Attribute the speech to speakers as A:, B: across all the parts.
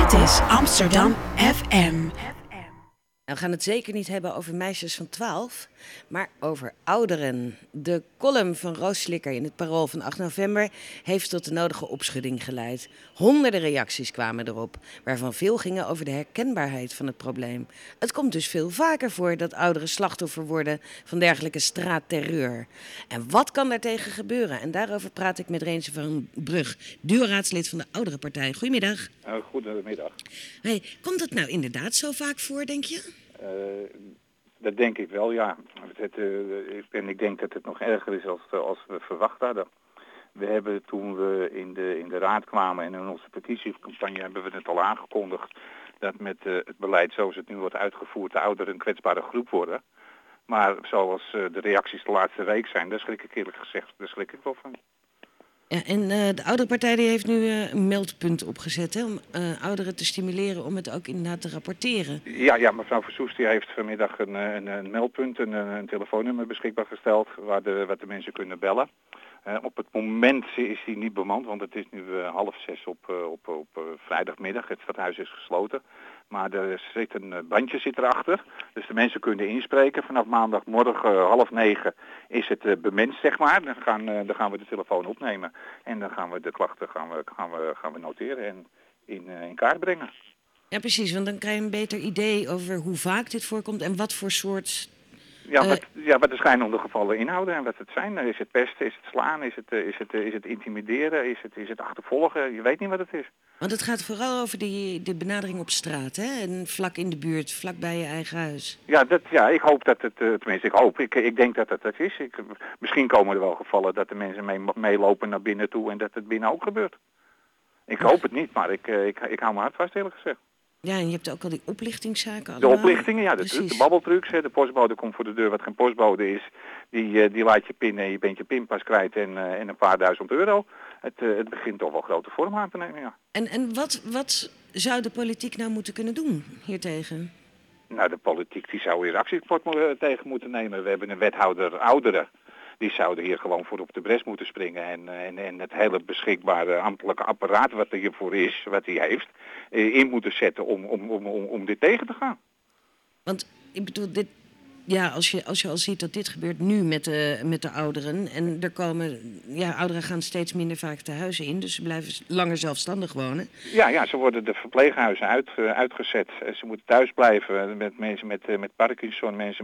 A: Dit is Amsterdam FM.
B: We gaan het zeker niet hebben over meisjes van 12, maar over ouderen. De column van Roos Slikker in het Parool van 8 november heeft tot de nodige opschudding geleid. Honderden reacties kwamen erop, waarvan veel gingen over de herkenbaarheid van het probleem. Het komt dus veel vaker voor dat ouderen slachtoffer worden van dergelijke straatterreur. En wat kan daartegen gebeuren? En daarover praat ik met Reense van Brug, duo-raadslid van de Ouderenpartij. Goedemiddag.
C: Goedemiddag.
B: Hey, komt het nou inderdaad zo vaak voor, denk je?
C: Dat denk ik wel, ja. En ik denk dat het nog erger is als we verwacht hadden. We hebben toen we in de raad kwamen en in onze petitiecampagne hebben we het al aangekondigd dat met het beleid zoals het nu wordt uitgevoerd de ouderen een kwetsbare groep worden. Maar zoals de reacties de laatste week zijn, daar schrik ik eerlijk gezegd wel van.
B: Ja, en de Ouderenpartij die heeft nu een meldpunt opgezet, hè, om ouderen te stimuleren om het ook inderdaad te rapporteren.
C: Ja, mevrouw Versoest die heeft vanmiddag een meldpunt, een telefoonnummer beschikbaar gesteld waar de mensen kunnen bellen. Op het moment is die niet bemand, want het is nu 5:30 op vrijdagmiddag. Het stadhuis is gesloten. Maar er zit een bandje erachter. Dus de mensen kunnen inspreken. Vanaf maandagmorgen 8:30 is het bemenst, zeg maar. Dan gaan we de telefoon opnemen. En dan gaan we de klachten gaan we noteren en in kaart brengen.
B: Ja, precies. Want dan krijg je een beter idee over hoe vaak dit voorkomt en wat voor soort...
C: Wat de schijnende gevallen inhouden en wat het zijn. Is het pesten, is het slaan, is het intimideren, is het achtervolgen? Je weet niet wat het is.
B: Want het gaat vooral over de benadering op straat, hè? En vlak in de buurt, vlak bij je eigen huis.
C: Ik hoop dat het, tenminste ik denk dat het is. Misschien komen er wel gevallen dat de mensen meelopen naar binnen toe en dat het binnen ook gebeurt. Ik hoop het niet, maar ik hou me hard vast eerlijk gezegd.
B: Ja, en je hebt ook al die oplichtingszaken allemaal.
C: De oplichtingen, ja, de babbeltrucs. De postbode komt voor de deur wat geen postbode is. Die laat je pinnen en je bent je pinpas kwijt en een paar €1000. Het begint toch wel grote vorm aan te nemen, ja.
B: En wat zou de politiek nou moeten kunnen doen hiertegen?
C: Nou, de politiek die zou hier actiepot tegen moeten nemen. We hebben een wethouder ouderen. Die zouden hier gewoon voor op de bres moeten springen en het hele beschikbare ambtelijke apparaat wat er hiervoor is, wat hij heeft, in moeten zetten om dit tegen te gaan.
B: Want ik bedoel, als je al ziet dat dit gebeurt nu met de ouderen en ouderen gaan steeds minder vaak te huizen in, dus ze blijven langer zelfstandig wonen. Ja,
C: ze worden de verpleeghuizen uitgezet. Ze moeten thuis blijven met mensen met Parkinson, mensen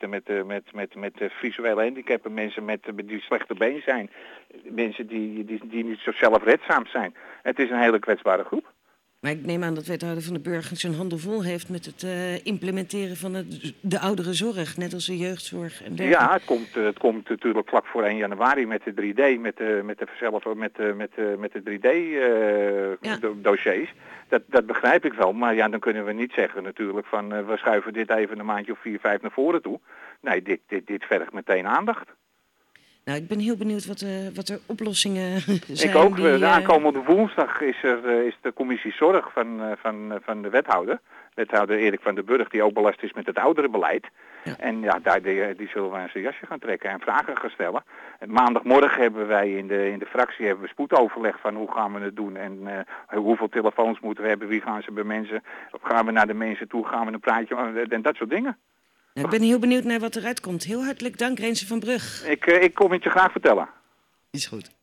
C: met visuele handicappen, mensen die slechte been zijn, mensen die niet zo zelfredzaam zijn. Het is een hele kwetsbare groep.
B: Maar ik neem aan dat wethouder van de Burger zijn handen vol heeft met het implementeren van de ouderenzorg, net als de jeugdzorg en dergelijke.
C: Ja, het komt natuurlijk vlak voor 1 januari met de 3D, met de 3D-dossiers. Dat begrijp ik wel, maar ja, dan kunnen we niet zeggen natuurlijk van we schuiven dit even een maandje of 4, 5 naar voren toe. Nee, dit vergt meteen aandacht.
B: Nou, ik ben heel benieuwd wat er oplossingen zijn.
C: Ik ook. De aankomende woensdag is de commissie zorg van de wethouder. Wethouder Erik van den Burg, die ook belast is met het ouderenbeleid. Ja. En ja, die zullen wij zijn jasje gaan trekken en vragen gaan stellen. En maandagmorgen hebben wij in de fractie hebben we spoedoverleg van hoe gaan we het doen. En hoeveel telefoons moeten we hebben, wie gaan ze bij mensen. Of gaan we naar de mensen toe, gaan we een praatje en dat soort dingen.
B: Nou, ik ben heel benieuwd naar wat eruit komt. Heel hartelijk dank, Reense van Brug.
C: Ik kom het je graag vertellen.
B: Is goed.